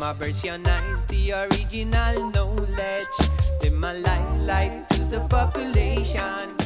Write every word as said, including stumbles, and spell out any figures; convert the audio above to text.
a versionize the original knowledge. Them a lie, lie to the population.